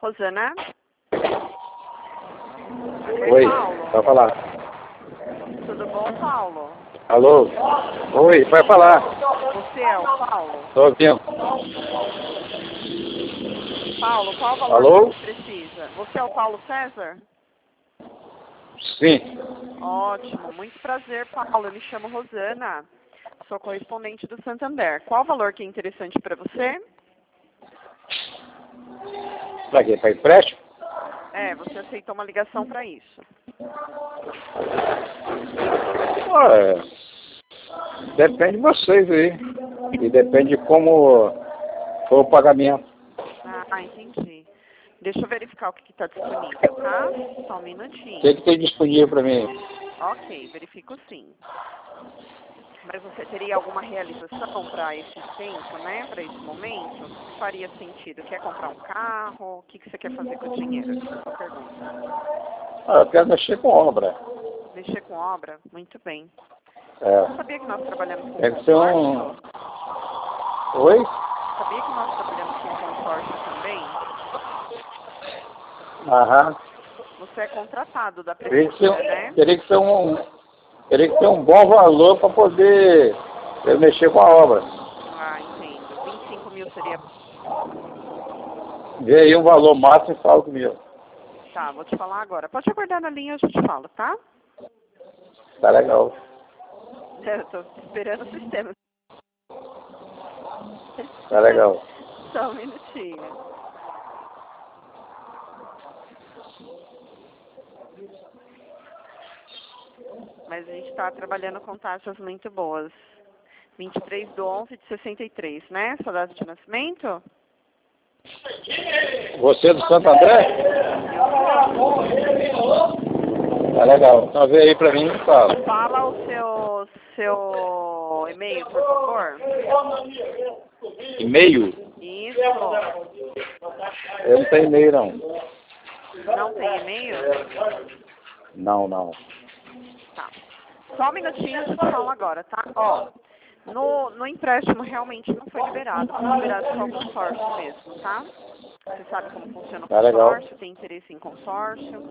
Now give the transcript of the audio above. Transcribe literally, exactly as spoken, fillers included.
Rosana? Oi, Paulo. vai falar. Tudo bom, Paulo? Alô? Oi, vai falar. Você é o Paulo? Tô ouvindo. Paulo, qual o valor Alô? que você precisa? Você é o Paulo César? Sim. Ótimo, muito prazer, Paulo. Eu me chamo Rosana, sou correspondente do Santander. Qual o valor que é interessante para você? Pra quê? Pra empréstimo? É, você aceitou uma ligação para isso. Ué, depende de vocês aí. E depende de como for o pagamento. Ah, entendi. Deixa eu verificar o que está disponível, tá? Só um O minutinho. que, que tem disponível pra mim? Ok, verifico sim. Mas você teria alguma realização para esse tempo, né? Para esse momento? O que faria sentido? Quer comprar um carro? O que, que você quer fazer com o dinheiro? Essa é a sua pergunta. Ah, eu quero mexer com obra. Mexer com obra? Muito bem. É. Sabia que nós trabalhamos com Deve ser um... consórcio? Oi? Sabia que nós trabalhamos com consórcio também? Aham. Você é contratado da Teria que ser, prefeitura, um- né? teria que ser um... Teria que ter um bom valor para poder eu mexer com a obra. Ah, entendo. vinte e cinco mil seria... Vê aí um valor máximo e fala comigo. Tá, vou te falar agora. Pode aguardar na linha, eu já te falo, tá? Tá legal. Eu tô esperando o sistema. Tá legal. Só um minutinho. Mas a gente está trabalhando com taxas muito boas. vinte e três de onze de sessenta e três, né? Sua data de nascimento? Você é do Santo André? Tá legal. Então vê aí pra mim e fala. Fala o seu, seu e-mail, por favor. E-mail? Isso. Eu não tenho e-mail não. Não tem e-mail? Não, não. Tá. Só um minutinho, eu te falo agora, tá? Ó, no, no empréstimo realmente não foi liberado. Foi liberado só o consórcio mesmo, tá? Você sabe como funciona o Tá legal. consórcio? Tem interesse em consórcio?